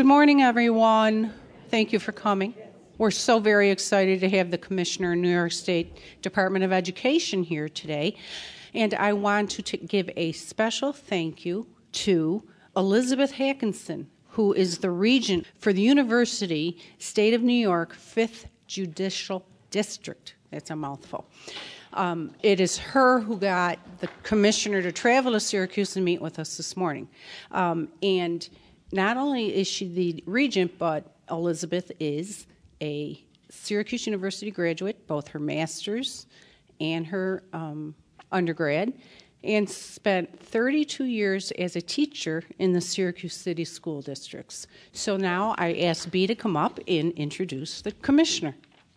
Good morning, everyone. Thank you for coming. We're so very excited to have the Commissioner of New York State Department of Education here today. And I want to give a special thank you to Elizabeth Hackinson, who is the Regent for the University State of New York 5th Judicial District. That's a mouthful. It is her who got the Commissioner to travel to Syracuse and meet with us this morning. And not only is she the Regent, but Elizabeth is a Syracuse University graduate, both her master's and her undergrad, and spent 32 years as a teacher in the Syracuse City School Districts. So now I ask Bea to come up and introduce the Commissioner.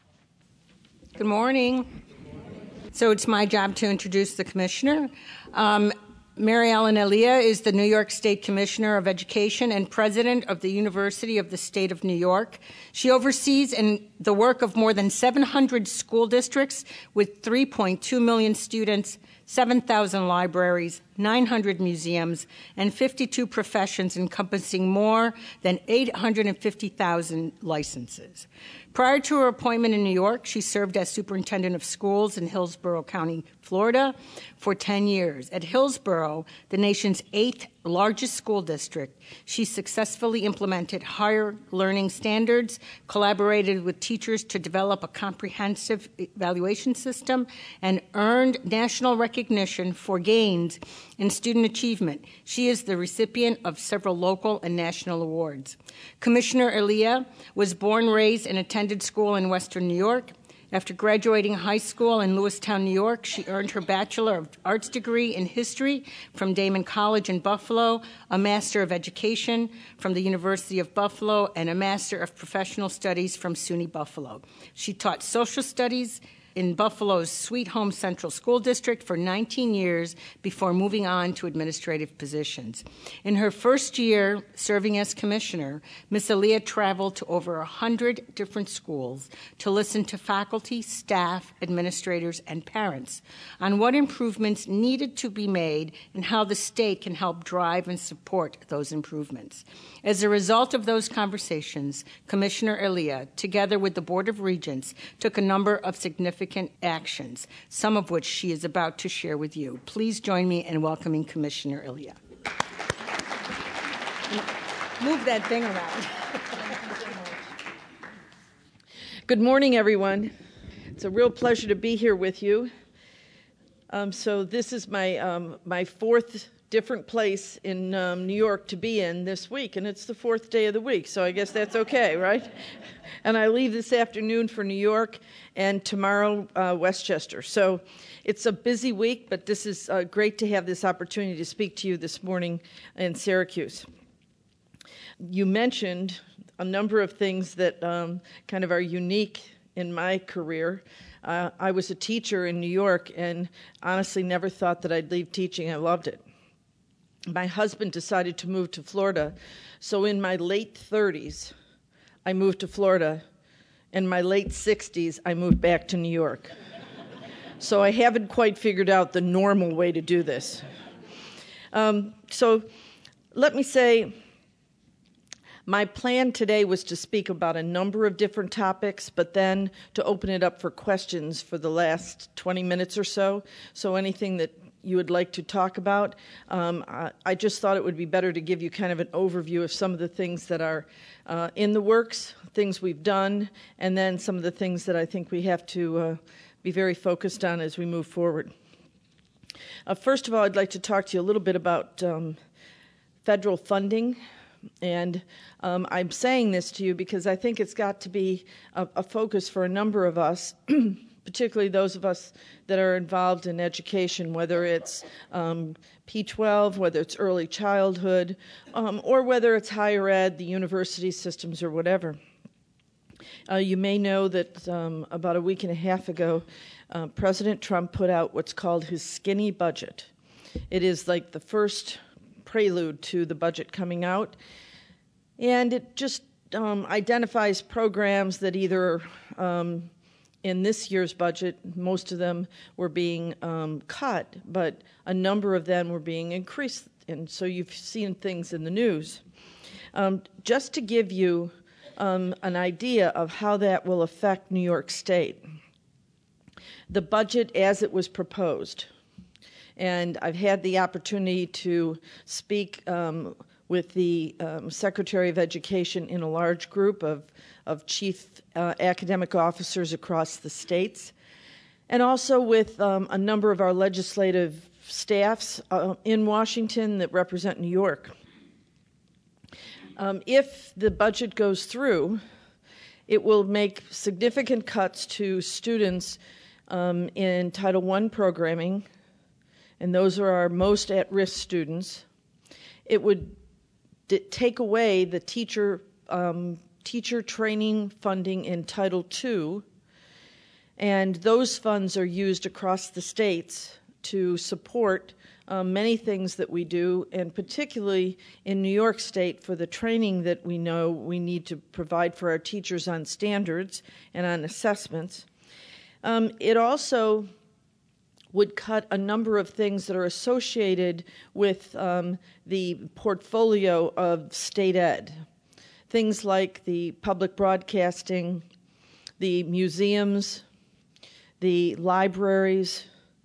Good morning. So it's my job to introduce the Commissioner. Mary Ellen Elia is the New York State Commissioner of Education and President of the University of the State of New York. She oversees the work of more than 700 school districts with 3.2 million students, 7,000 libraries, 900 museums, and 52 professions encompassing more than 850,000 licenses. Prior to her appointment in New York, she served as superintendent of schools in Hillsborough County, Florida, for 10 years. At Hillsborough, the nation's 8th largest school district, she successfully implemented higher learning standards, collaborated with teachers to develop a comprehensive evaluation system, and earned national recognition for gains in student achievement. She is the recipient of several local and national awards. Commissioner Elia was born, raised, and attended school in Western New York. After graduating high school in Lewistown, New York, she earned her Bachelor of Arts degree in history from Damon College in Buffalo, a Master of Education from the University of Buffalo, and a Master of Professional Studies from SUNY Buffalo. She taught social studies in Buffalo's Sweet Home Central School District for 19 years before moving on to administrative positions. In her first year serving as commissioner, Ms. Elia traveled to over 100 different schools to listen to faculty, staff, administrators, and parents on what improvements needed to be made and how the state can help drive and support those improvements. As a result of those conversations, Commissioner Elia, together with the Board of Regents, took a number of significant actions, some of which she is about to share with you. Please join me in welcoming Commissioner Elia. Move that thing around. Good morning, everyone. It's a real pleasure to be here with you. So this is my fourth different place in New York to be in this week, and it's the fourth day of the week, so I guess that's okay, right? And I leave this afternoon for New York, and tomorrow Westchester. So it's a busy week, but this is great to have this opportunity to speak to you this morning in Syracuse. You mentioned a number of things that kind of are unique in my career. I was a teacher in New York, and honestly never thought that I'd leave teaching. I loved it. My husband decided to move to Florida, so in my late 30s, I moved to Florida. In my late 60s, I moved back to New York. So I haven't quite figured out the normal way to do this. So let me say, my plan today was to speak about a number of different topics, but then to open it up for questions for the last 20 minutes or so. So anything that you would like to talk about. I just thought it would be better to give you kind of an overview of some of the things that are in the works, things we've done, and then some of the things that I think we have to be very focused on as we move forward. First of all, I'd like to talk to you a little bit about federal funding. And I'm saying this to you because I think it's got to be a focus for a number of us, particularly those of us that are involved in education, whether it's P-12, whether it's early childhood, or whether it's higher ed, the university systems, or whatever. You may know that about a week and a half ago, President Trump put out what's called his skinny budget. It is like the first prelude to the budget coming out, and it just identifies programs that either in this year's budget, most of them were being cut, but a number of them were being increased, and so you've seen things in the news. Just to give you an idea of how that will affect New York State, the budget as it was proposed, and I've had the opportunity to speak with the Secretary of Education in a large group of chief academic officers across the states, and also with a number of our legislative staffs in Washington that represent New York. If the budget goes through, it will make significant cuts to students in Title I programming, and those are our most at-risk students. It would take away the teacher training funding in Title II, and those funds are used across the states to support many things that we do, and particularly in New York State for the training that we know we need to provide for our teachers on standards and on assessments. It also would cut a number of things that are associated with the portfolio of state ed. Things like the public broadcasting, the museums, the libraries,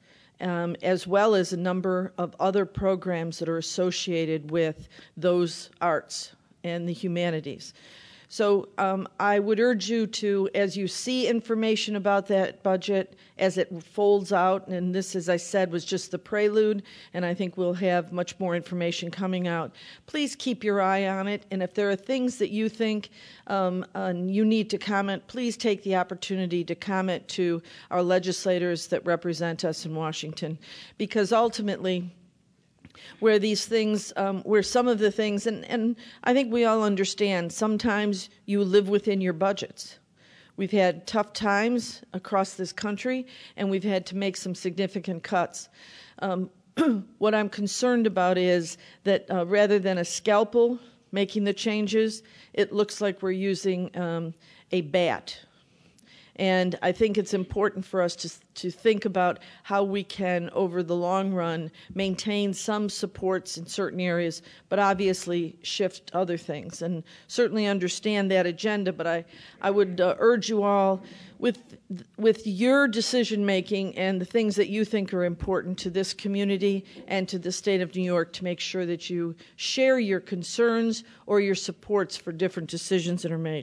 as well as a number of other programs that are associated with those arts and the humanities. So I would urge you to, as you see information about that budget, as it folds out, and this, as I said, was just the prelude, and I think we'll have much more information coming out, please keep your eye on it, and if there are things that you think you need to comment, please take the opportunity to comment to our legislators that represent us in Washington, because ultimately, where these things, where some of the things, and I think we all understand, sometimes you live within your budgets. We've had tough times across this country, and we've had to make some significant cuts. What I'm concerned about is that rather than a scalpel making the changes, it looks like we're using a bat. And I think it's important for us to think about how we can, over the long run, maintain some supports in certain areas, but obviously shift other things. And certainly understand that agenda, but I would urge you all, with your decision-making and the things that you think are important to this community and to the state of New York, to make sure that you share your concerns or your supports for different decisions that are made.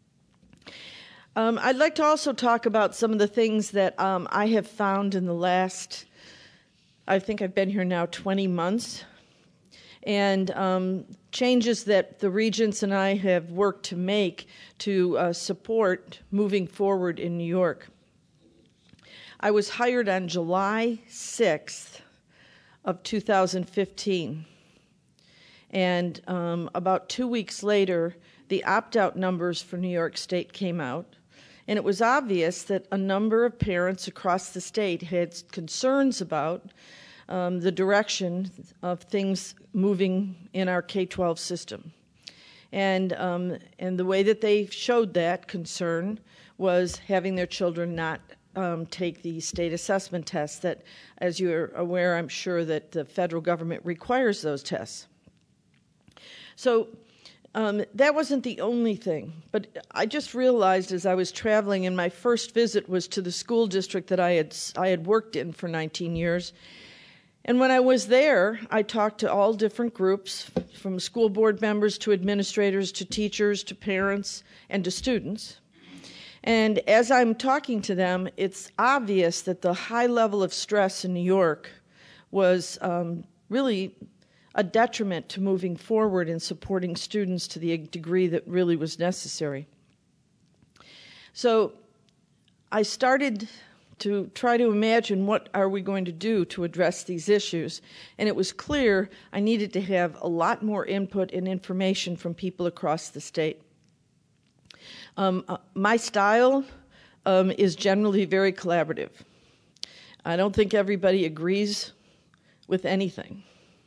I'd like to also talk about some of the things that I have found in the last, I think I've been here now 20 months, and changes that the regents and I have worked to make to support moving forward in New York. I was hired on July 6th of 2015, and about 2 weeks later, the opt-out numbers for New York State came out. And it was obvious that a number of parents across the state had concerns about the direction of things moving in our K-12 system. And the way that they showed that concern was having their children not take the state assessment tests that, as you're aware, I'm sure that the federal government requires those tests. So that wasn't the only thing, but I just realized as I was traveling, and my first visit was to the school district that I had worked in for 19 years. And when I was there, I talked to all different groups, from school board members to administrators to teachers to parents and to students. And as I'm talking to them, it's obvious that the high level of stress in New York was really a detriment to moving forward and supporting students to the degree that really was necessary. So I started to try to imagine what are we going to do to address these issues, and it was clear I needed to have a lot more input and information from people across the state. My style is generally very collaborative. I don't think everybody agrees with anything.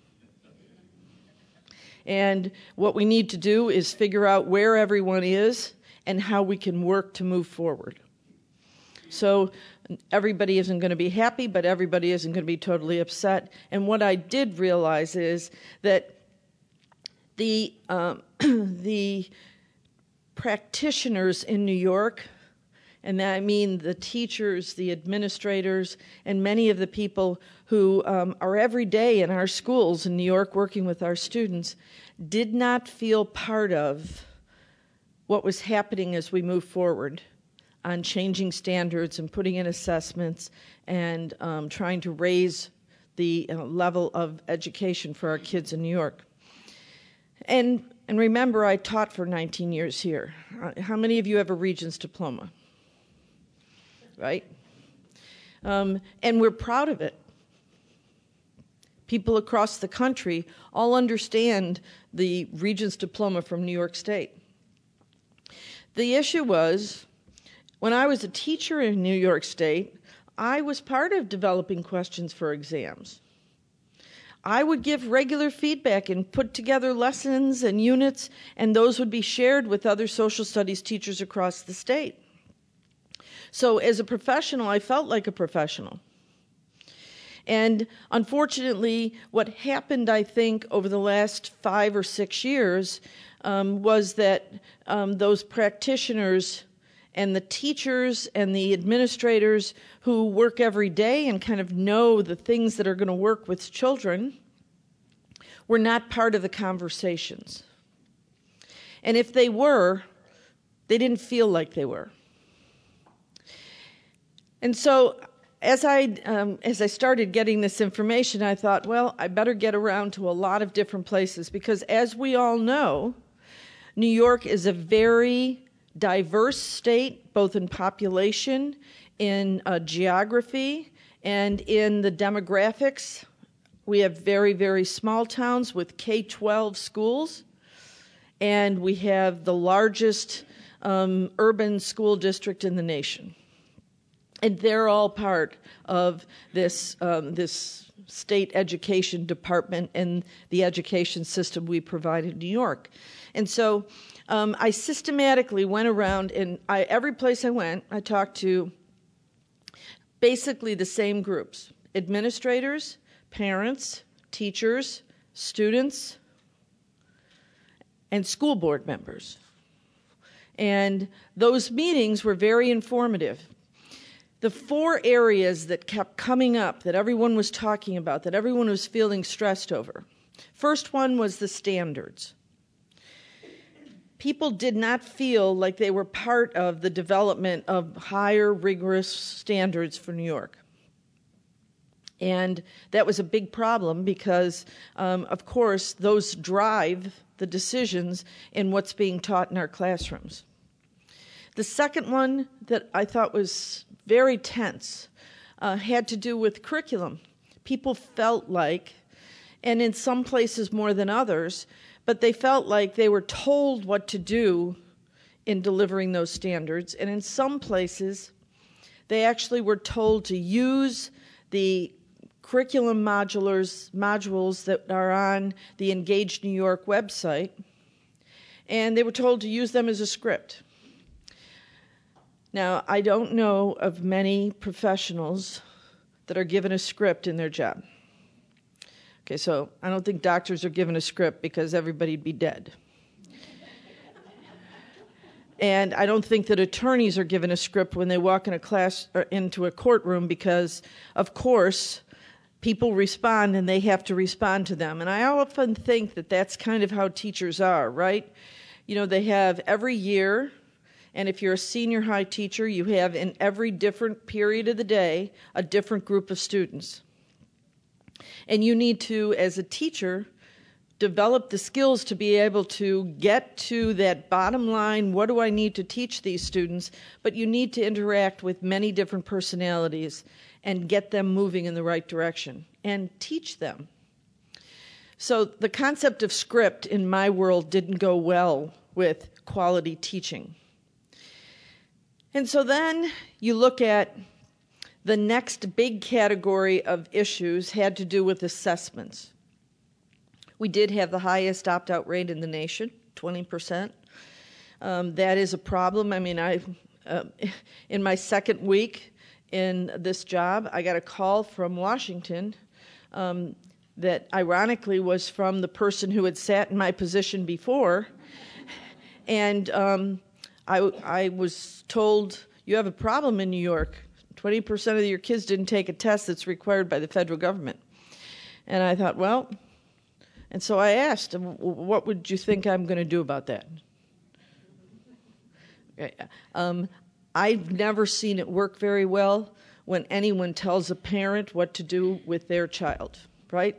And what we need to do is figure out where everyone is and how we can work to move forward. So everybody isn't going to be happy, but everybody isn't going to be totally upset. And what I did realize is that The the practitioners in New York, and I mean the teachers, the administrators, and many of the people who are every day in our schools in New York working with our students, did not feel part of what was happening as we move forward on changing standards and putting in assessments and trying to raise the level of education for our kids in New York. And remember, I taught for 19 years here. How many of you have a Regents diploma? Right? And we're proud of it. People across the country all understand the Regents diploma from New York State. The issue was, when I was a teacher in New York State, I was part of developing questions for exams. I would give regular feedback and put together lessons and units, and those would be shared with other social studies teachers across the state. So as a professional, I felt like a professional. And unfortunately, what happened, I think, over the last 5 or 6 years was that those practitioners and the teachers and the administrators who work every day and kind of know the things that are going to work with children were not part of the conversations. And if they were, they didn't feel like they were. And so as I started getting this information, I thought, well, I better get around to a lot of different places, because as we all know, New York is a very diverse state, both in population, in geography, and in the demographics. We have very, very small towns with K-12 schools, and we have the largest urban school district in the nation. And they're all part of this state education department and the education system we provide in New York. And so I systematically went around, and every place I went, I talked to basically the same groups: administrators, parents, teachers, students, and school board members. And those meetings were very informative. The 4 areas that kept coming up, that everyone was talking about, that everyone was feeling stressed over. First one was the standards. People did not feel like they were part of the development of higher, rigorous standards for New York. And that was a big problem because, of course, those drive the decisions in what's being taught in our classrooms. The second one that I thought was very tense had to do with curriculum. People felt like, and in some places more than others, but they felt like they were told what to do in delivering those standards. And in some places, they actually were told to use the curriculum modules that are on the Engage New York website, and they were told to use them as a script. Now, I don't know of many professionals that are given a script in their job. Okay, so I don't think doctors are given a script because everybody'd be dead. And I don't think that attorneys are given a script when they walk in a class or into a courtroom because, of course, people respond and they have to respond to them. And I often think that that's kind of how teachers are, right? You know, they have every year, and if you're a senior high teacher, you have in every different period of the day a different group of students. And you need to, as a teacher, develop the skills to be able to get to that bottom line, what do I need to teach these students? But you need to interact with many different personalities and get them moving in the right direction and teach them. So the concept of script in my world didn't go well with quality teaching. And so then you look at the next big category of issues had to do with assessments. We did have the highest opt-out rate in the nation, 20%. That is a problem. I mean, in my second week in this job, I got a call from Washington that ironically was from the person who had sat in my position before. And I was told, you have a problem in New York. 20% of your kids didn't take a test that's required by the federal government. And I thought, well, and so I asked, what would you think I'm going to do about that? I've never seen it work very well when anyone tells a parent what to do with their child, right?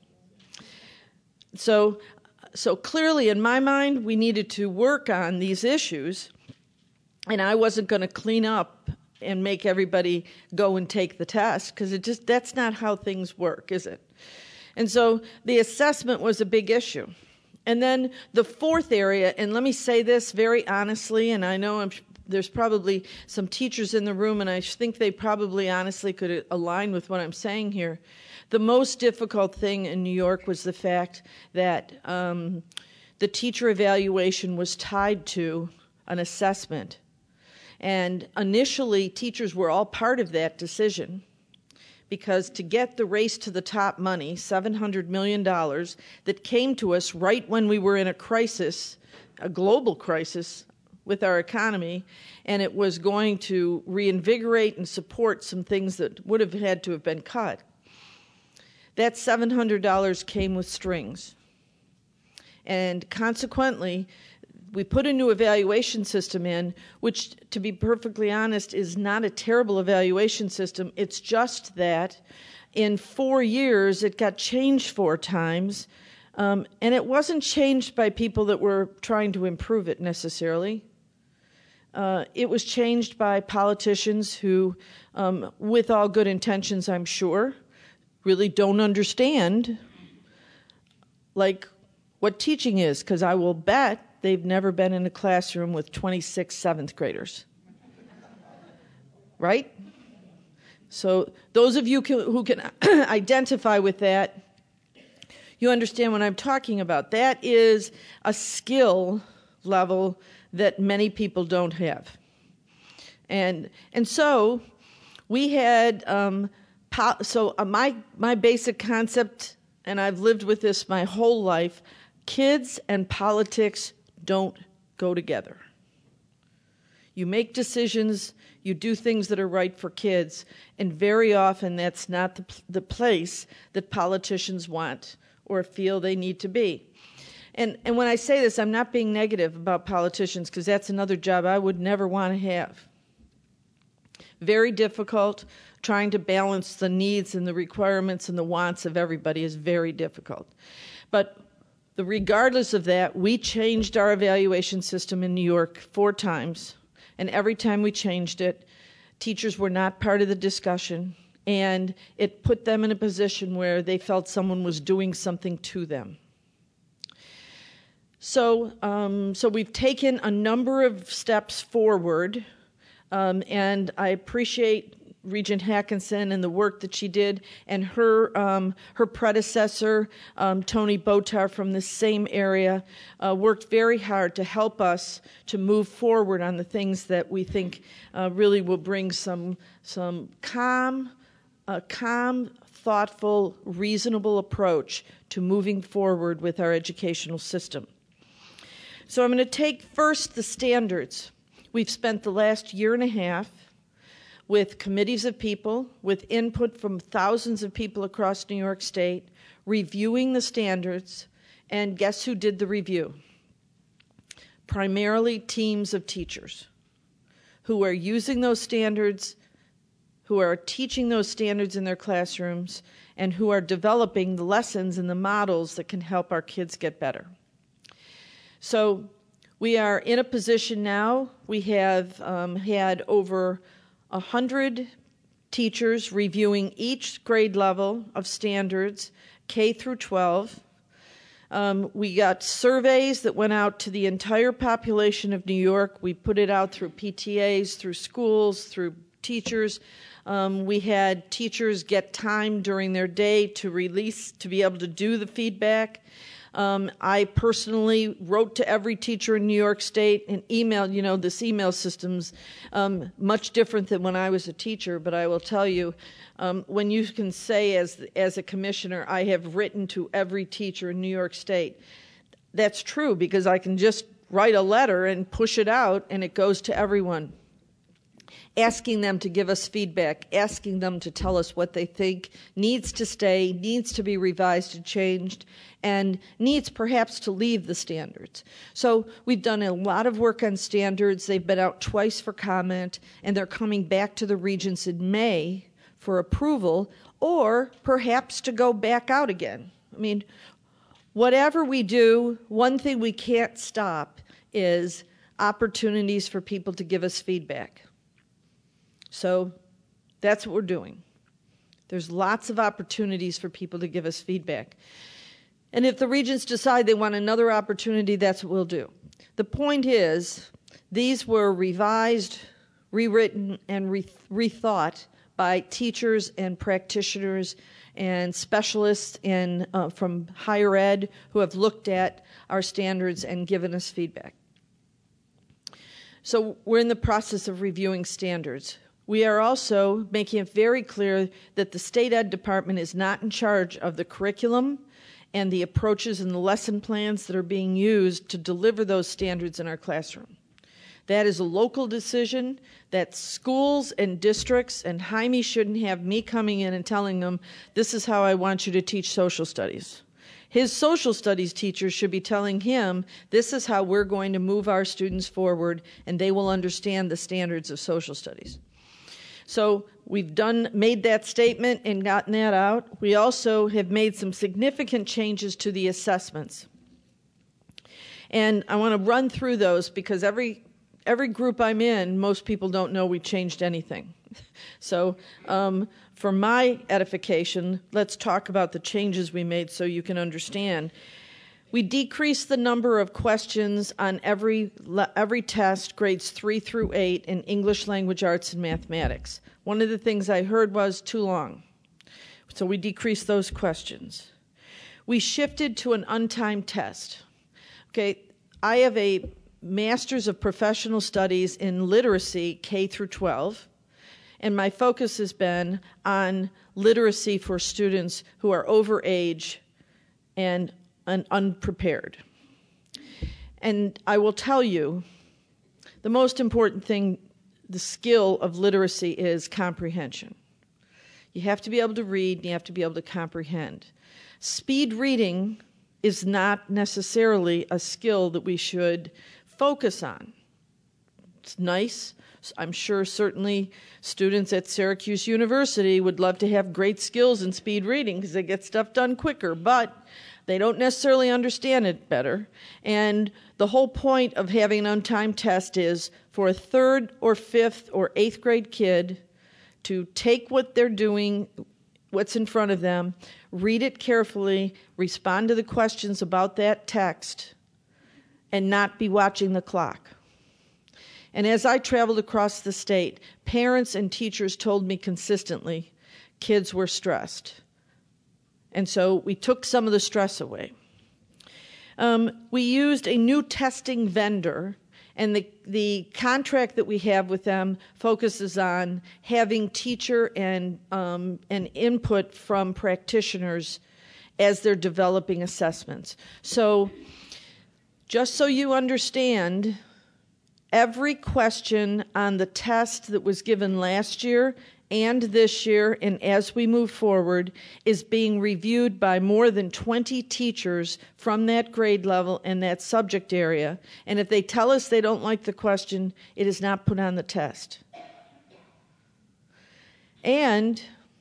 So clearly, in my mind, we needed to work on these issues, and I wasn't going to clean up and make everybody go and take the test, because that's not how things work, is it? And so the assessment was a big issue. And then the fourth area, and let me say this very honestly, and I know there's probably some teachers in the room, and I think they probably honestly could align with what I'm saying here. The most difficult thing in New York was the fact that the teacher evaluation was tied to an assessment. And initially, teachers were all part of that decision, because to get the Race to the Top money, $700 million, that came to us right when we were in a crisis, a global crisis with our economy, and it was going to reinvigorate and support some things that would have had to have been cut. That $700 came with strings. And consequently, we put a new evaluation system in, which, to be perfectly honest, is not a terrible evaluation system. It's just that in 4 years, it got changed 4 times, and it wasn't changed by people that were trying to improve it necessarily. It was changed by politicians who, with all good intentions, I'm sure, really don't understand, like, what teaching is, because I will bet they've never been in a classroom with 26 seventh graders. Right? So those of you who can identify with that, you understand what I'm talking about. That is a skill level that many people don't have. And so we had, my basic concept, and I've lived with this my whole life, kids and politics don't go together. You make decisions, you do things that are right for kids, and very often that's not the place that politicians want or feel they need to be. And when I say this, I'm not being negative about politicians, because that's another job I would never want to have. Very difficult. Trying to balance the needs and the requirements and the wants of everybody is very difficult. But regardless of that, we changed our evaluation system in New York 4 times, and every time we changed it, teachers were not part of the discussion, and it put them in a position where they felt someone was doing something to them. So we've taken a number of steps forward, and I appreciate Regent Hackinson and the work that she did, and her predecessor, Tony Botar, from the same area, worked very hard to help us to move forward on the things that we think really will bring some calm, thoughtful, reasonable approach to moving forward with our educational system. So I'm going to take first the standards. We've spent the last year and a half with committees of people, with input from thousands of people across New York State, reviewing the standards, and guess who did the review? Primarily teams of teachers who are using those standards, who are teaching those standards in their classrooms, and who are developing the lessons and the models that can help our kids get better. So we are in a position now, we have had over 100 teachers reviewing each grade level of standards, K through 12. We got surveys that went out to the entire population of New York. We put it out through PTAs, through schools, through teachers. We had teachers get time during their day to be able to do the feedback. I personally wrote to every teacher in New York State and emailed, this email system's much different than when I was a teacher, but I will tell you, when you can say as a commissioner, I have written to every teacher in New York State, that's true because I can just write a letter and push it out and it goes to everyone. Asking them to give us feedback, asking them to tell us what they think needs to stay, needs to be revised and changed, and needs perhaps to leave the standards. So we've done a lot of work on standards. They've been out twice for comment, and they're coming back to the regents in May for approval, or perhaps to go back out again. I mean, whatever we do, one thing we can't stop is opportunities for people to give us feedback. So that's what we're doing. There's lots of opportunities for people to give us feedback. And if the regents decide they want another opportunity, that's what we'll do. The point is, these were revised, rewritten, and rethought by teachers and practitioners and specialists from higher ed who have looked at our standards and given us feedback. So we're in the process of reviewing standards. We are also making it very clear that the state ed department is not in charge of the curriculum and the approaches and the lesson plans that are being used to deliver those standards in our classroom. That is a local decision that schools and districts, and Jaime shouldn't have me coming in and telling them, this is how I want you to teach social studies. His social studies teachers should be telling him, this is how we're going to move our students forward, and they will understand the standards of social studies. So we've made that statement and gotten that out. We also have made some significant changes to the assessments. And I want to run through those because every group I'm in, most people don't know we changed anything. So for my edification, let's talk about the changes we made so you can understand. We decreased the number of questions on every test, grades 3 through 8, in English, language arts, and mathematics. One of the things I heard was too long. So we decreased those questions. We shifted to an untimed test. Okay, I have a Master's of Professional Studies in Literacy, K through 12, and my focus has been on literacy for students who are over age and unprepared. And I will tell you, the most important thing, the skill of literacy is comprehension. You have to be able to read, and you have to be able to comprehend. Speed reading is not necessarily a skill that we should focus on. It's nice. I'm sure certainly students at Syracuse University would love to have great skills in speed reading because they get stuff done quicker, but they don't necessarily understand it better. And the whole point of having an untimed test is for a 3rd or 5th or 8th grade kid to take what they're doing, what's in front of them, read it carefully, respond to the questions about that text, and not be watching the clock. And as I traveled across the state, parents and teachers told me consistently kids were stressed. And so we took some of the stress away. We used a new testing vendor, and the contract that we have with them focuses on having teacher and input from practitioners as they're developing assessments. So just so you understand, every question on the test that was given last year and this year, and as we move forward, is being reviewed by more than 20 teachers from that grade level and that subject area. And if they tell us they don't like the question, it is not put on the test. And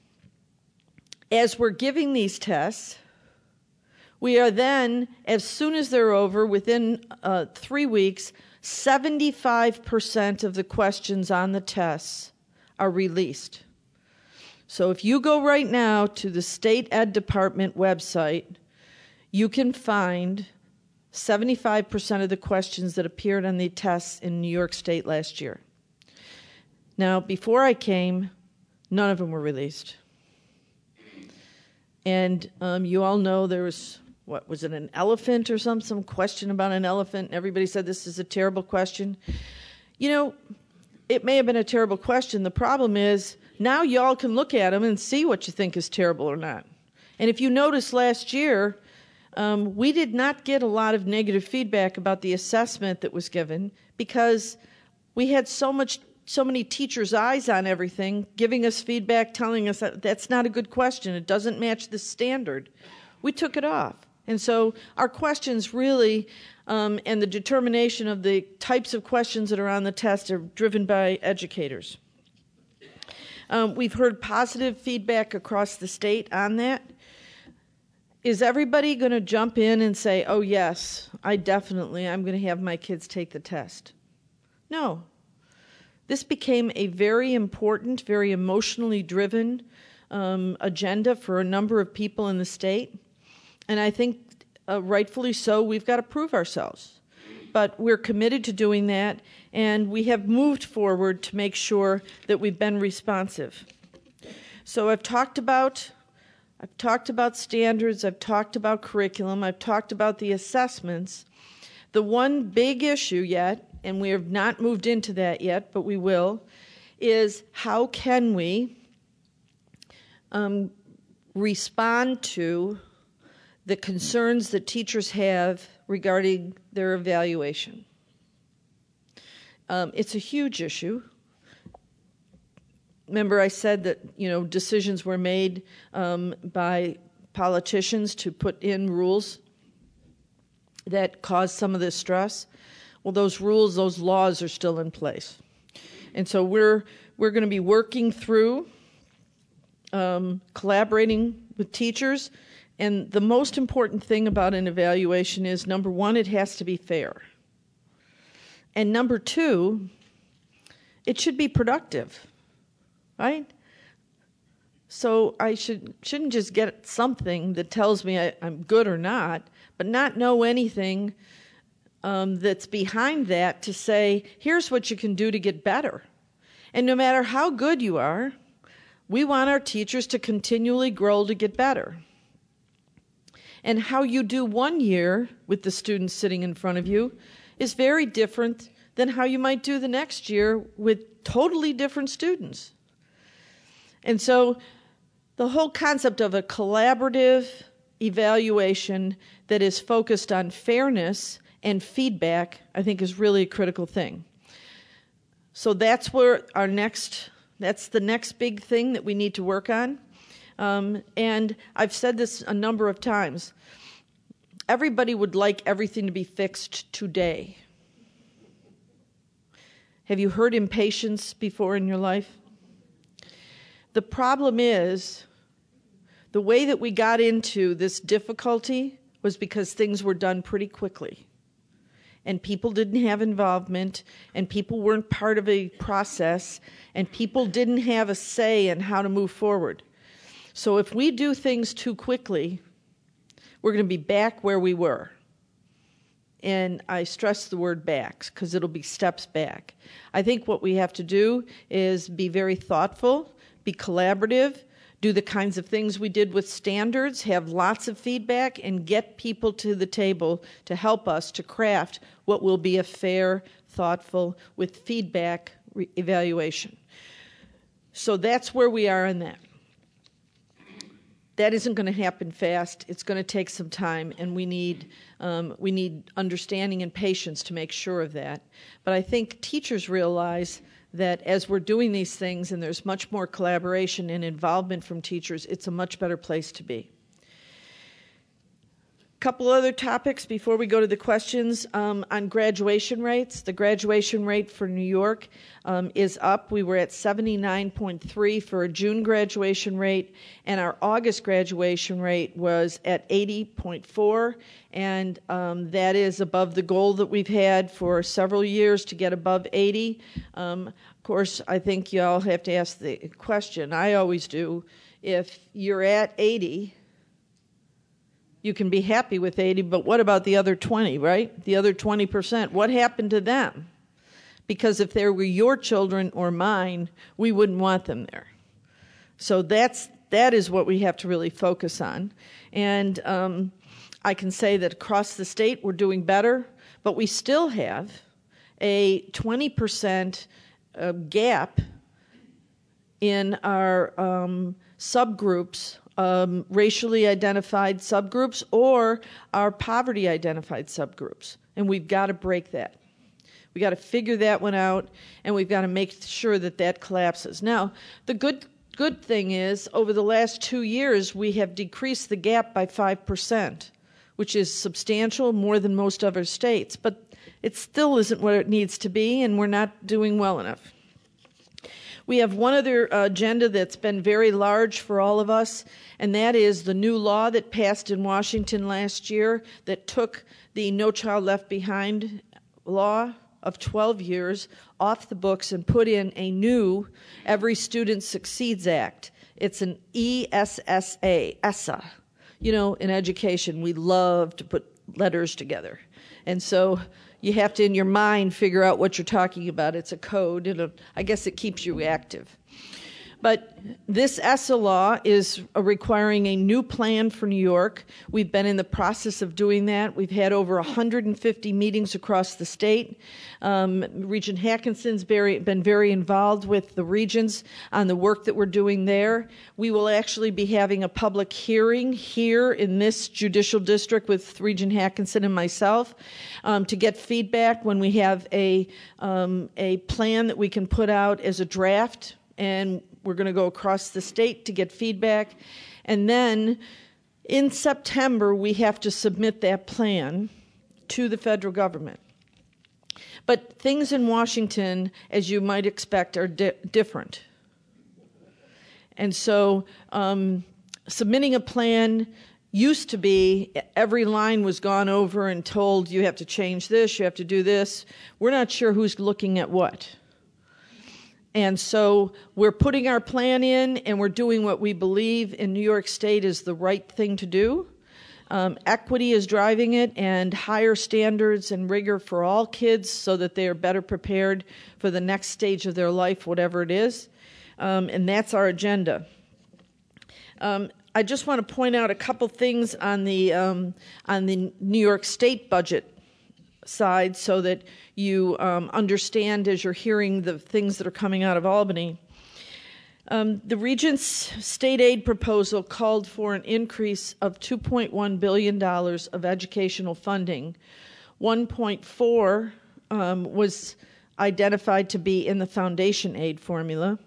as we're giving these tests, we are then, as soon as they're over, within 3 weeks, 75% of the questions on the tests are released. So if you go right now to the State Ed Department website, you can find 75% of the questions that appeared on the tests in New York State last year. Now, before I came, none of them were released. And you all know there was what was it, an elephant or some question about an elephant, and everybody said this is a terrible question. You know, it may have been a terrible question. The problem is now y'all can look at them and see what you think is terrible or not. And if you notice last year, we did not get a lot of negative feedback about the assessment that was given because we had so many teachers' eyes on everything, giving us feedback, telling us that that's not a good question. It doesn't match the standard. We took it off. And so our questions really, and the determination of the types of questions that are on the test are driven by educators. We've heard positive feedback across the state on that. Is everybody going to jump in and say, oh, yes, I'm going to have my kids take the test? No. This became a very important, very emotionally driven agenda for a number of people in the state. And I think rightfully so, we've got to prove ourselves. But we're committed to doing that, and we have moved forward to make sure that we've been responsive. So I've talked about standards, I've talked about curriculum, I've talked about the assessments. The one big issue yet, and we have not moved into that yet, but we will, is how can we respond to the concerns that teachers have regarding their evaluation. It's a huge issue. Remember I said that, decisions were made by politicians to put in rules that cause some of this stress. Well, those rules, those laws are still in place. And so we're going to be working through collaborating with teachers. And the most important thing about an evaluation is, number one, it has to be fair. And number two, it should be productive, right? So I shouldn't just get something that tells me I'm good or not, but not know anything that's behind that to say, here's what you can do to get better. And no matter how good you are, we want our teachers to continually grow to get better. And how you do one year with the students sitting in front of you is very different than how you might do the next year with totally different students. And so the whole concept of a collaborative evaluation that is focused on fairness and feedback, I think, is really a critical thing. So that's where that's the next big thing that we need to work on. And I've said this a number of times. Everybody would like everything to be fixed today. Have you heard impatience before in your life? The problem is, the way that we got into this difficulty was because things were done pretty quickly. And people didn't have involvement, and people weren't part of a process, and people didn't have a say in how to move forward. So if we do things too quickly, we're going to be back where we were. And I stress the word back because it'll be steps back. I think what we have to do is be very thoughtful, be collaborative, do the kinds of things we did with standards, have lots of feedback, and get people to the table to help us to craft what will be a fair, thoughtful, with feedback evaluation. So that's where we are in that. That isn't going to happen fast. It's going to take some time, and we need understanding and patience to make sure of that. But I think teachers realize that as we're doing these things and there's much more collaboration and involvement from teachers, it's a much better place to be. A couple other topics before we go to the questions. On graduation rates, the graduation rate for New York is up. We were at 79.3 for a June graduation rate, and our August graduation rate was at 80.4, and that is above the goal that we've had for several years to get above 80. Of course, I think you all have to ask the question, I always do, if you're at 80, you can be happy with 80, but what about the other 20, right? The other 20%, what happened to them? Because if they were your children or mine, we wouldn't want them there. So that is what we have to really focus on. And I can say that across the state we're doing better, but we still have a 20% gap in our subgroups, racially identified subgroups or our poverty identified subgroups. And we've got to break that. We got to figure that one out, and we've got to make sure that that collapses. Now, the good thing is, over the last 2 years, we have decreased the gap by 5%, which is substantial, more than most other states. But it still isn't where it needs to be, and we're not doing well enough. We have one other agenda that's been very large for all of us, and that is the new law that passed in Washington last year that took the No Child Left Behind law of 12 years off the books and put in a new Every Student Succeeds Act. It's an ESSA. You know, in education, we love to put letters together. And so you have to, in your mind, figure out what you're talking about. It's a code, and I guess it keeps you active. But this ESSA law is requiring a new plan for New York. We've been in the process of doing that. We've had over 150 meetings across the state. Regent Hackinson's been very involved with the regions on the work that we're doing there. We will actually be having a public hearing here in this judicial district with Regent Hackinson and myself to get feedback when we have a plan that we can put out as a draft, and we're going to go across the state to get feedback. And then in September, we have to submit that plan to the federal government. But things in Washington, as you might expect, are different. And so submitting a plan used to be every line was gone over and told, you have to change this, you have to do this. We're not sure who's looking at what. And so we're putting our plan in, and we're doing what we believe in New York State is the right thing to do. Equity is driving it, and higher standards and rigor for all kids so that they are better prepared for the next stage of their life, whatever it is. And that's our agenda. I just want to point out a couple things on the New York State budget side so that you understand as you're hearing the things that are coming out of Albany. The Regent's state aid proposal called for an increase of $2.1 billion of educational funding. 1.4 was identified to be in the foundation aid formula.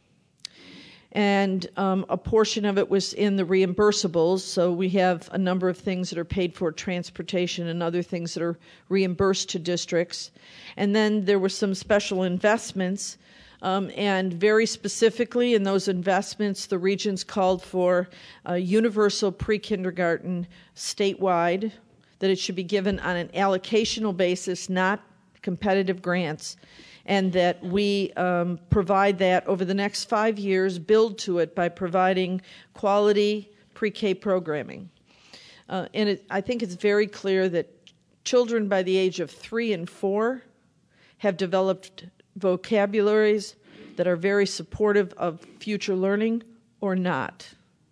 And a portion of it was in the reimbursables, so we have a number of things that are paid for, transportation and other things that are reimbursed to districts. And then there were some special investments, and very specifically in those investments, the regions called for a universal pre-kindergarten statewide, that it should be given on an allocational basis, not competitive grants, and that we provide that over the next 5 years, build to it by providing quality pre-K programming. I think it's very clear that children by the age of 3 and 4 have developed vocabularies that are very supportive of future learning or not.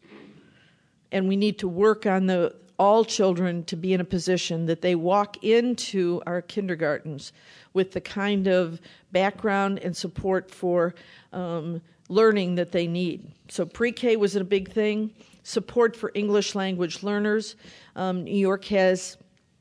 And we need to work on all children to be in a position that they walk into our kindergartens with the kind of background and support for learning that they need. So pre-K was a big thing. Support for English language learners. New York has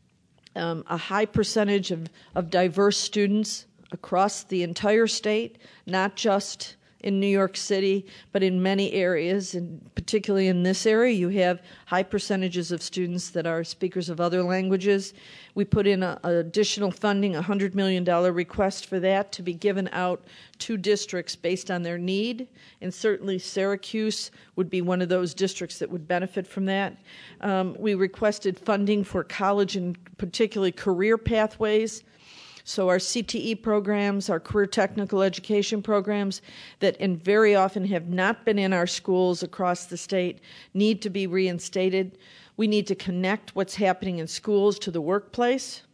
a high percentage of diverse students across the entire state, not just in New York City, but in many areas, and particularly in this area, you have high percentages of students that are speakers of other languages. We put in additional funding, a $100 million request for that to be given out to districts based on their need, and certainly Syracuse would be one of those districts that would benefit from that. We requested funding for college and particularly career pathways. So our CTE programs, our career technical education programs that very often have not been in our schools across the state need to be reinstated. We need to connect what's happening in schools to the workplace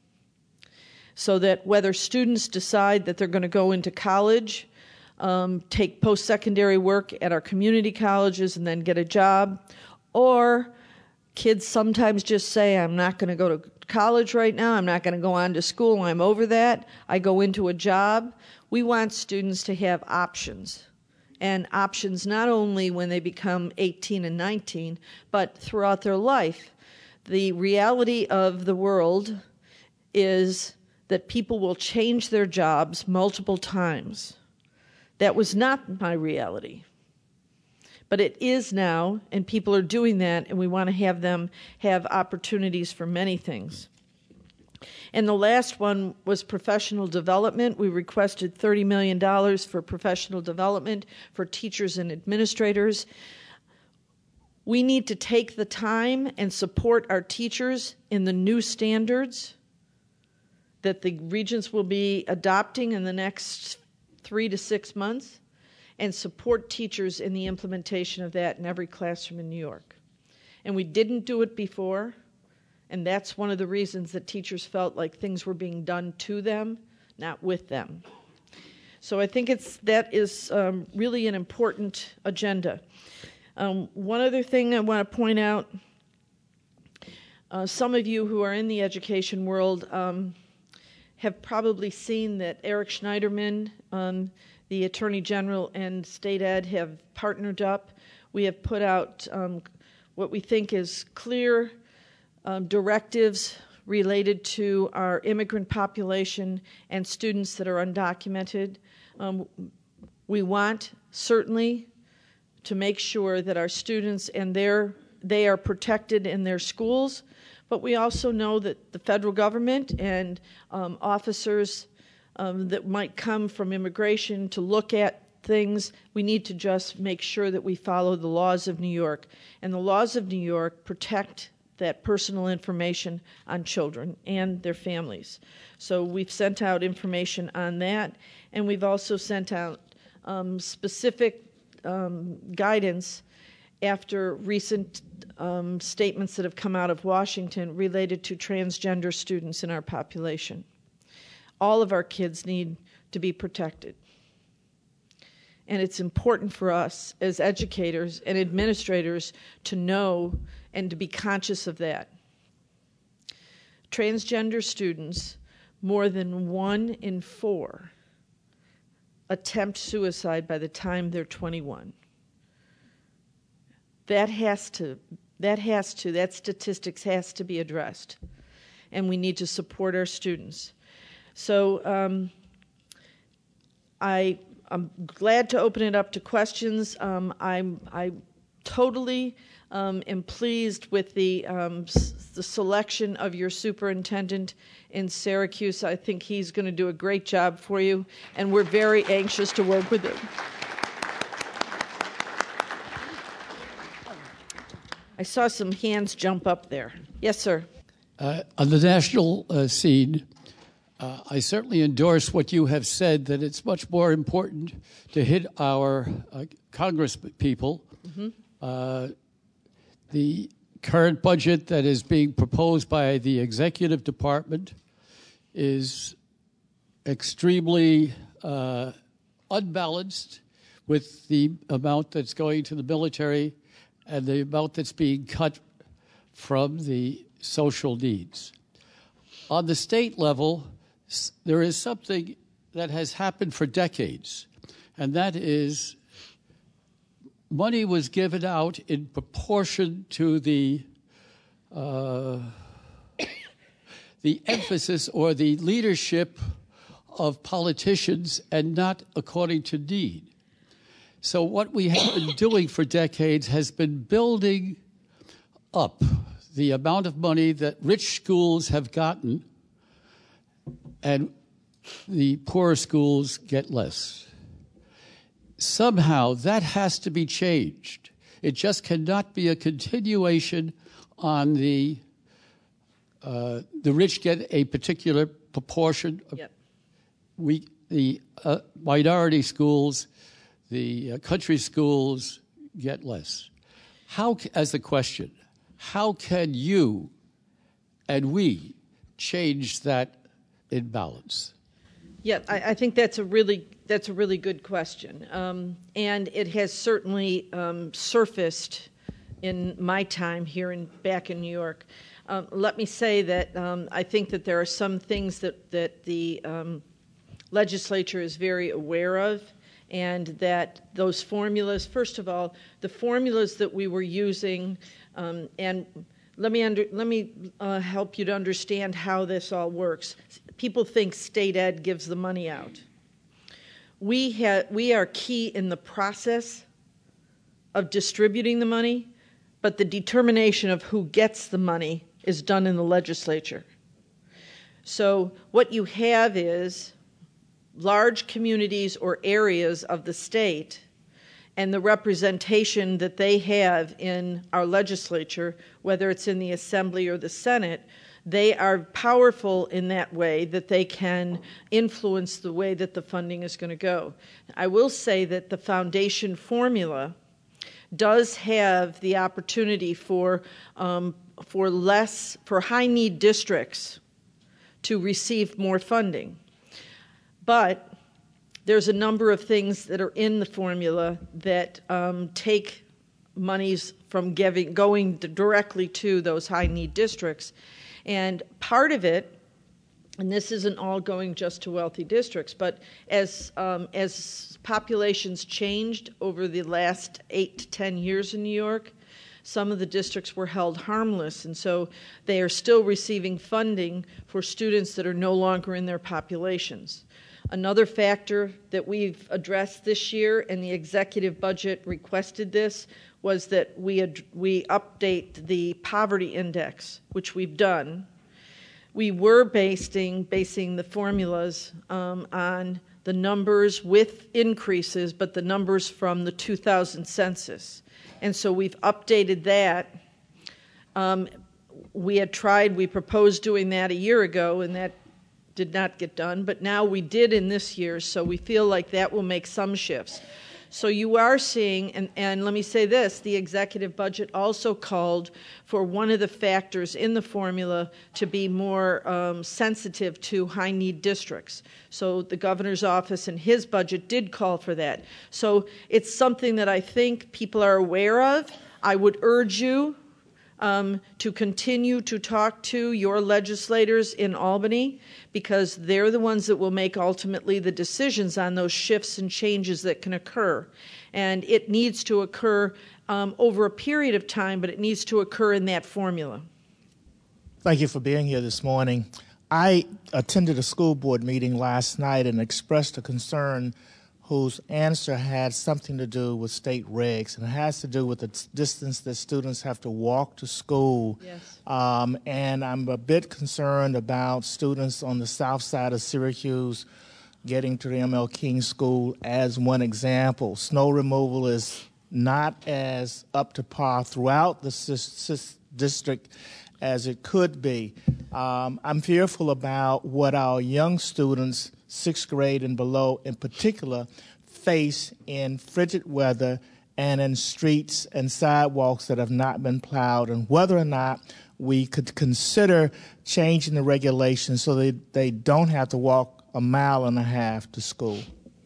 so that whether students decide that they're going to go into college, take post-secondary work at our community colleges and then get a job, or Kids sometimes just say, I'm not going to go to college right now, I'm not going to go on to school, I'm over that, I go into a job. We want students to have options, and options not only when they become 18 and 19, but throughout their life. The reality of the world is that people will change their jobs multiple times. That was not my reality. But it is now, and people are doing that, and we want to have them have opportunities for many things. And the last one was professional development. We requested $30 million for professional development for teachers and administrators. We need to take the time and support our teachers in the new standards that the regents will be adopting in the next 3 to 6 months, and support teachers in the implementation of that in every classroom in New York. And we didn't do it before, and that's one of the reasons that teachers felt like things were being done to them, not with them. So I think that is really an important agenda. One other thing I want to point out, some of you who are in the education world have probably seen that Eric Schneiderman, the Attorney General, and State Ed have partnered up. We have put out what we think is clear directives related to our immigrant population and students that are undocumented. We want, certainly, to make sure that our students and they are protected in their schools, but we also know that the federal government and officers that might come from immigration to look at things, we need to just make sure that we follow the laws of New York. And the laws of New York protect that personal information on children and their families. So we've sent out information on that, and we've also sent out specific guidance after recent statements that have come out of Washington related to transgender students in our population. All of our kids need to be protected. And it's important for us as educators and administrators to know and to be conscious of that. Transgender students, more than 1 in 4 attempt suicide by the time they're 21. That statistics has to be addressed, and we need to support our students. So I'm glad to open it up to questions. I totally am pleased with the selection of your superintendent in Syracuse. I think he's going to do a great job for you, and we're very anxious to work with him. I saw some hands jump up there. Yes, sir. On the national scene, I certainly endorse what you have said, that it's much more important to hit our Congress people. Mm-hmm. The current budget that is being proposed by the executive department is extremely unbalanced with the amount that's going to the military and the amount that's being cut from the social needs. On the state level, there is something that has happened for decades, and that is money was given out in proportion to the emphasis or the leadership of politicians and not according to need. So what we have been doing for decades has been building up the amount of money that rich schools have gotten, and the poorer schools get less. Somehow that has to be changed. It just cannot be a continuation on the rich get a particular proportion. Yep. The minority schools, the country schools get less. As the question, how can you and we change that imbalance? Yeah, I think that's a really good question, and it has certainly surfaced in my time here back in New York. Let me say that I think that there are some things that the legislature is very aware of, and that those formulas, first of all, the formulas that we were using, and let me help you to understand how this all works. People think state ed gives the money out. We are key in the process of distributing the money, but the determination of who gets the money is done in the legislature. So what you have is large communities or areas of the state and the representation that they have in our legislature, whether it's in the Assembly or the Senate, they are powerful in that way that they can influence the way that the funding is going to go. I will say that the foundation formula does have the opportunity for high need districts to receive more funding. But there's a number of things that are in the formula that take monies from going directly to those high need districts. And part of it, and this isn't all going just to wealthy districts, but as populations changed over the last 8 to 10 years in New York, some of the districts were held harmless, and so they are still receiving funding for students that are no longer in their populations. Another factor that we've addressed this year, and the executive budget requested this, was that we update the poverty index, which we've done. We were basing the formulas on the numbers with increases, but the numbers from the 2000 census. And so we've updated that. We proposed doing that a year ago, and that did not get done, but now we did in this year, so we feel like that will make some shifts. So you are seeing, and let me say this, the executive budget also called for one of the factors in the formula to be more sensitive to high need districts. So the governor's office and his budget did call for that. So it's something that I think people are aware of. I would urge you to continue to talk to your legislators in Albany, because they're the ones that will make ultimately the decisions on those shifts and changes that can occur. And it needs to occur over a period of time, but it needs to occur in that formula. Thank you for being here this morning. I attended a school board meeting last night and expressed a concern whose answer had something to do with state regs, and it has to do with the distance that students have to walk to school. Yes. And I'm a bit concerned about students on the south side of Syracuse getting to the M.L. King School as one example. Snow removal is not as up to par throughout the district as it could be. I'm fearful about what our young students, 6th grade and below in particular, face in frigid weather and in streets and sidewalks that have not been plowed, and whether or not we could consider changing the regulations so that they don't have to walk 1.5 miles to school.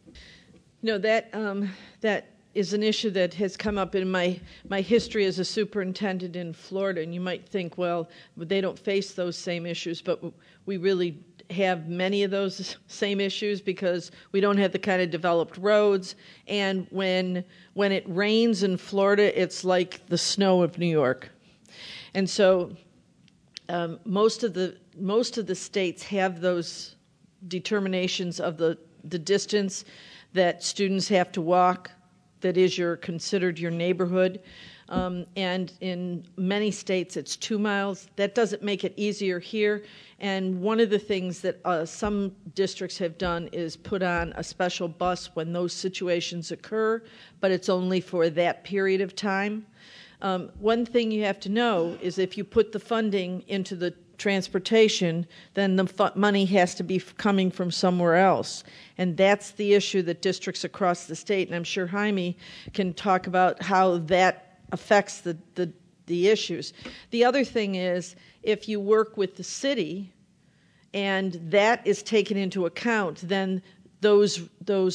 That is an issue that has come up in my history as a superintendent in Florida, and you might think, well, they don't face those same issues, but we really have many of those same issues because we don't have the kind of developed roads, and when it rains in Florida, it's like the snow of New York. And so most of the states have those determinations of the distance that students have to walk that is considered your neighborhood. And in many states, it's 2 miles. That doesn't make it easier here. And one of the things that some districts have done is put on a special bus when those situations occur, but it's only for that period of time. One thing you have to know is if you put the funding into the transportation, then the money has to be coming from somewhere else. And that's the issue that districts across the state, and I'm sure Jaime can talk about how that affects the issues. The other thing is, if you work with the city and that is taken into account, then those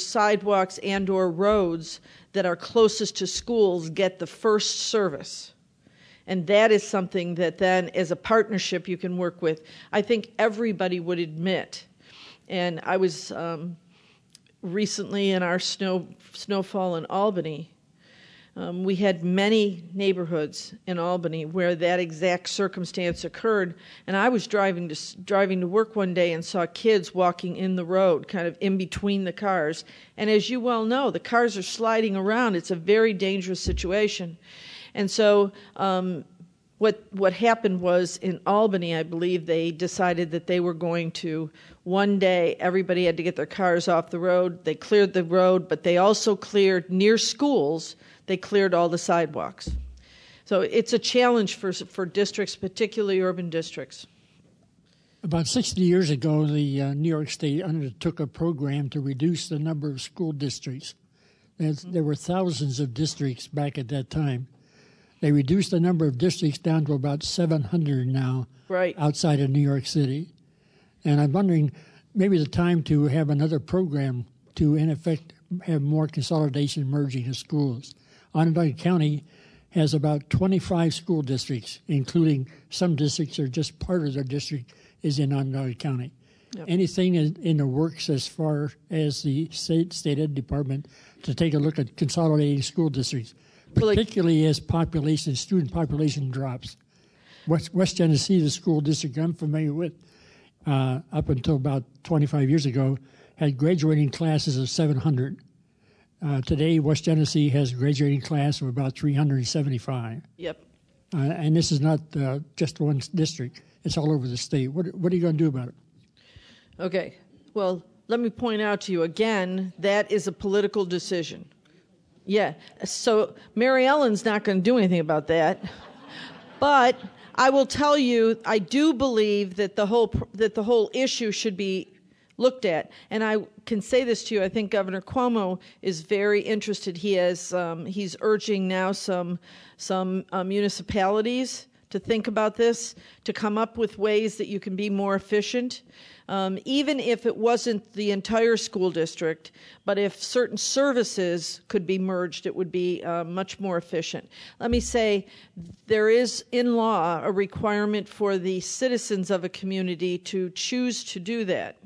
sidewalks and or roads that are closest to schools get the first service. And that is something that then, as a partnership, you can work with. I think everybody would admit, and I was recently in our snowfall in Albany. We had many neighborhoods in Albany where that exact circumstance occurred, and I was driving to work one day and saw kids walking in the road, kind of in between the cars. And as you well know, the cars are sliding around. It's a very dangerous situation. And so what happened was in Albany, I believe, they decided that they were going to, one day, everybody had to get their cars off the road. They cleared the road, but they also cleared near schools. They cleared all the sidewalks. So it's a challenge for districts, particularly urban districts. About 60 years ago, the New York State undertook a program to reduce the number of school districts. There were thousands of districts back at that time. They reduced the number of districts down to about 700 now, right, outside of New York City. And I'm wondering, maybe the time to have another program to, in effect, have more consolidation, merging of schools. Onondaga County has about 25 school districts, including some districts are just part of their district is in Onondaga County. Yep. Anything in the works as far as the state ed department to take a look at consolidating school districts, particularly as student population drops? West Genesee, the school district I'm familiar with, up until about 25 years ago, had graduating classes of 700. Today, West Genesee has a graduating class of about 375. Yep. And this is not just one district. It's all over the state. What are you going to do about it? Okay. Well, let me point out to you again, that is a political decision. Yeah. So Mary Ellen's not going to do anything about that. But I will tell you, I do believe that the whole issue should be looked at. And I can say this to you, I think Governor Cuomo is very interested. He's urging now some municipalities to think about this, to come up with ways that you can be more efficient. Even if it wasn't the entire school district, but if certain services could be merged, it would be much more efficient. Let me say, there is in law a requirement for the citizens of a community to choose to do that.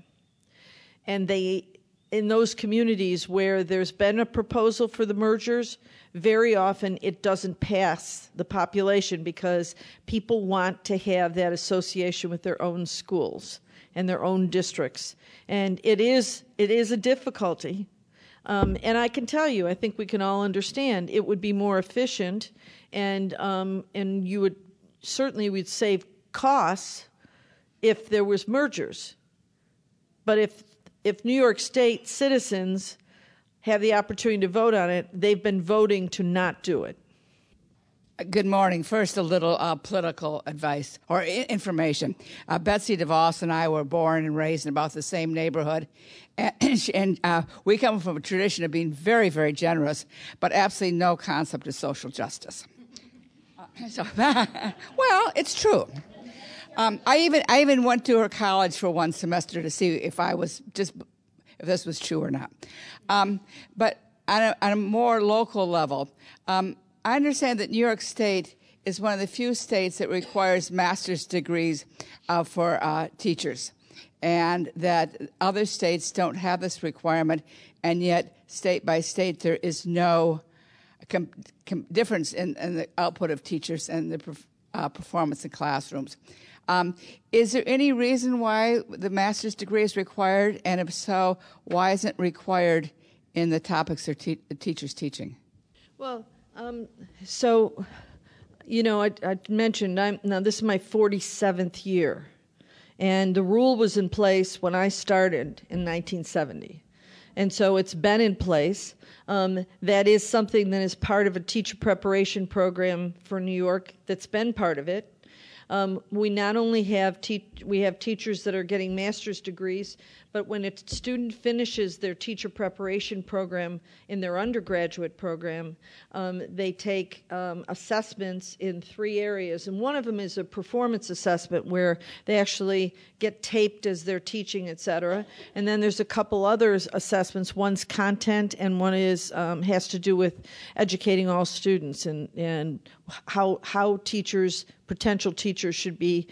And in those communities where there's been a proposal for the mergers, very often it doesn't pass the population because people want to have that association with their own schools and their own districts. And it is a difficulty. And I can tell you, I think we can all understand it would be more efficient, and you would certainly we'd save costs if there was mergers. But if New York State citizens have the opportunity to vote on it, they've been voting to not do it. Good morning. First, a little political advice or information. Betsy DeVos and I were born and raised in about the same neighborhood, and we come from a tradition of being very, very generous, but absolutely no concept of social justice. Well, it's true. I even went to her college for one semester to see if this was true or not. But on a more local level, I understand that New York State is one of the few states that requires master's degrees for teachers, and that other states don't have this requirement, and yet state by state there is no difference in the output of teachers and the performance in classrooms. Is there any reason why the master's degree is required, and if so, why isn't it required in the topics the teacher's teaching? Well, so, I mentioned, now this is my 47th year, and the rule was in place when I started in 1970. And so it's been in place. That is something that is part of a teacher preparation program for New York that's been part of it. We not only have we have teachers that are getting master's degrees, but when a student finishes their teacher preparation program in their undergraduate program, they take assessments in 3 areas. And one of them is a performance assessment where they actually get taped as they're teaching, et cetera. And then there's a couple other assessments. One's content and one is has to do with educating all students and how teachers, potential teachers, should be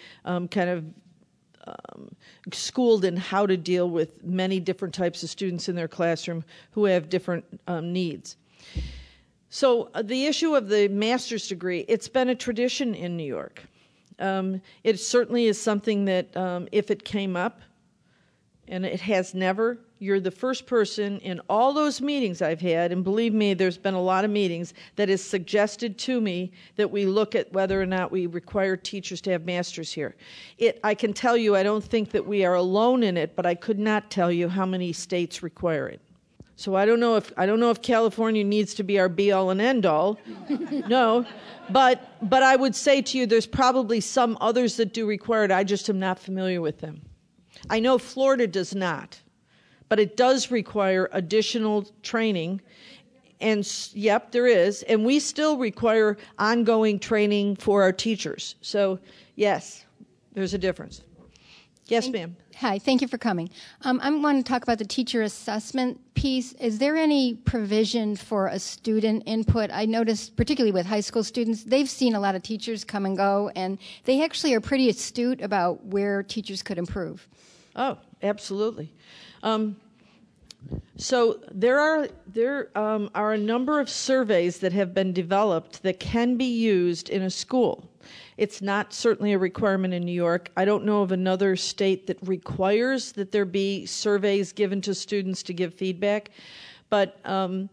schooled in how to deal with many different types of students in their classroom who have different needs. So the issue of the master's degree, it's been a tradition in New York. It certainly is something that if it came up, and it has never, you're the first person in all those meetings I've had, and believe me, there's been a lot of meetings, that has suggested to me that we look at whether or not we require teachers to have masters here. I can tell you, I don't think that we are alone in it, but I could not tell you how many states require it. So I don't know if California needs to be our be-all and end-all. No, but I would say to you, there's probably some others that do require it. I just am not familiar with them. I know Florida does not, but it does require additional training. And yep, there is. And we still require ongoing training for our teachers. So yes, there's a difference. Yes, ma'am. Hi, thank you for coming. I want to talk about the teacher assessment piece. Is there any provision for a student input? I noticed, particularly with high school students, they've seen a lot of teachers come and go, and they actually are pretty astute about where teachers could improve. Oh, absolutely. So there are a number of surveys that have been developed that can be used in a school. It's not certainly a requirement in New York. I don't know of another state that requires that there be surveys given to students to give feedback. But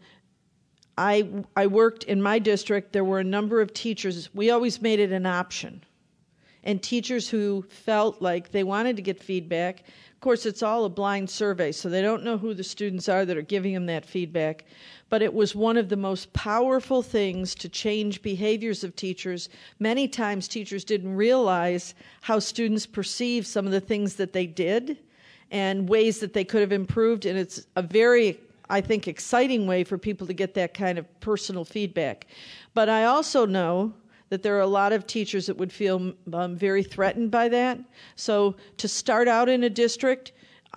I worked in my district. There were a number of teachers. We always made it an option. And teachers who felt like they wanted to get feedback, of course, it's all a blind survey, so they don't know who the students are that are giving them that feedback. But it was one of the most powerful things to change behaviors of teachers. Many times teachers didn't realize how students perceive some of the things that they did and ways that they could have improved. And it's a very, I think, exciting way for people to get that kind of personal feedback. But I also know that there are a lot of teachers that would feel very threatened by that. So to start out in a district,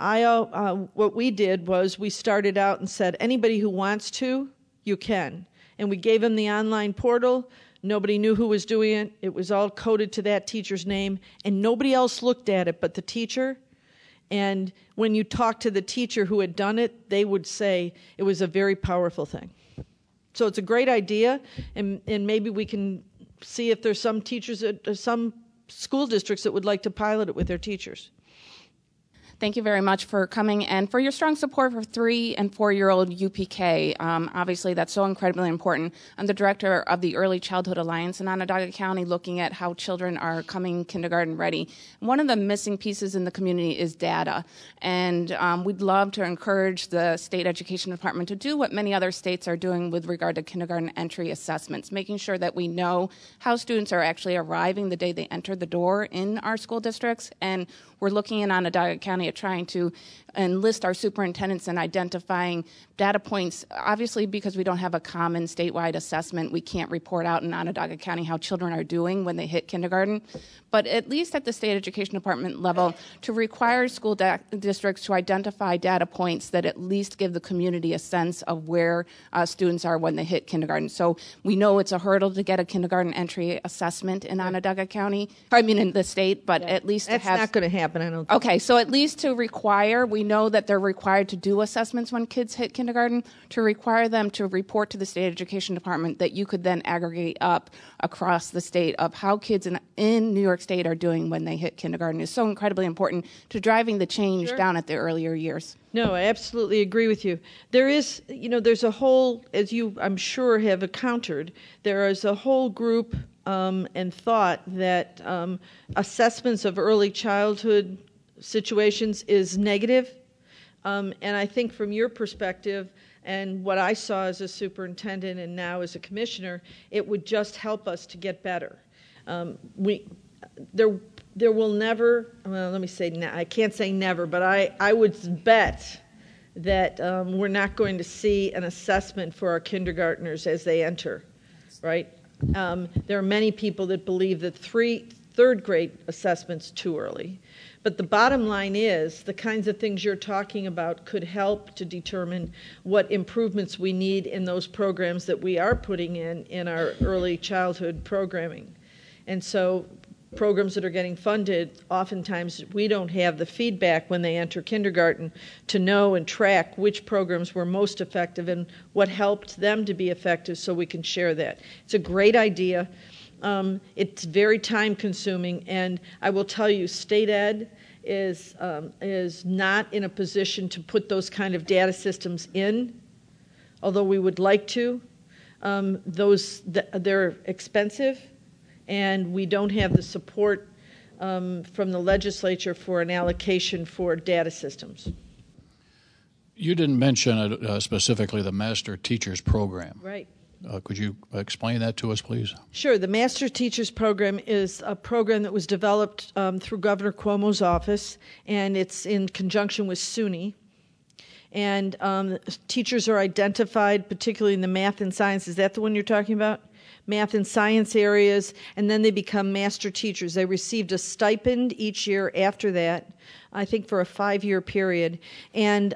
what we did was we started out and said, anybody who wants to, you can. And we gave them the online portal. Nobody knew who was doing it. It was all coded to that teacher's name, and nobody else looked at it but the teacher. And when you talked to the teacher who had done it, they would say it was a very powerful thing. So it's a great idea, and maybe we can see if there's some teachers at some school districts that would like to pilot it with their teachers. Thank you very much for coming and for your strong support for 3- and 4-year-old UPK. Obviously, that's so incredibly important. I'm the director of the Early Childhood Alliance in Onondaga County, looking at how children are coming kindergarten ready. One of the missing pieces in the community is data, and we'd love to encourage the state education department to do what many other states are doing with regard to kindergarten entry assessments, making sure that we know how students are actually arriving the day they enter the door in our school districts. And we're looking in Onondaga County at trying to enlist our superintendents in identifying data points. Obviously, because we don't have a common statewide assessment, we can't report out in Onondaga County how children are doing when they hit kindergarten. But at least at the state education department level, to require school districts to identify data points that at least give the community a sense of where students are when they hit kindergarten. So we know it's a hurdle to get a kindergarten entry assessment in Onondaga County, in the state, but at least to have... That's not going to happen, I don't think. Okay, so at least to require, we know that they're required to do assessments when kids hit kindergarten, to require them to report to the state education department that you could then aggregate up across the state of how kids in New York State are doing when they hit kindergarten is so incredibly important to driving the change down at the earlier years. No, I absolutely agree with you. There is, there's a whole, as you, I'm sure, have encountered, there is a whole group and thought that assessments of early childhood situations is negative. And I think from your perspective, and what I saw as a superintendent and now as a commissioner, it would just help us to get better. there will never, well, let me say, I can't say never, but I would bet that we're not going to see an assessment for our kindergartners as they enter, right? There are many people that believe that third grade assessment's too early. But the bottom line is the kinds of things you're talking about could help to determine what improvements we need in those programs that we are putting in our early childhood programming. And so programs that are getting funded, oftentimes we don't have the feedback when they enter kindergarten to know and track which programs were most effective and what helped them to be effective so we can share that. It's a great idea. It's very time consuming, and I will tell you, state ed is not in a position to put those kind of data systems in, although we would like to. They're expensive, and we don't have the support from the legislature for an allocation for data systems. You didn't mention specifically the Master Teachers Program. Right. Could you explain that to us, please? Sure. The Master Teachers Program is a program that was developed through Governor Cuomo's office, and it's in conjunction with SUNY. And teachers are identified, particularly in the math and science. Is that the one you're talking about? Math and science areas, and then they become master teachers. They received a stipend each year after that, I think for a 5-year period. And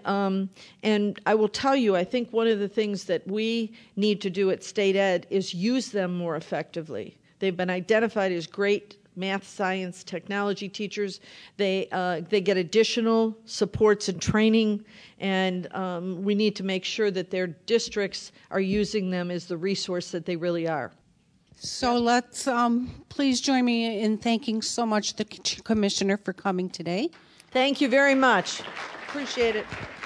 I will tell you, I think one of the things that we need to do at State Ed is use them more effectively. They've been identified as great math, science, technology teachers. They get additional supports and training, and we need to make sure that their districts are using them as the resource that they really are. So let's please join me in thanking so much the Commissioner for coming today. Thank you very much. Appreciate it.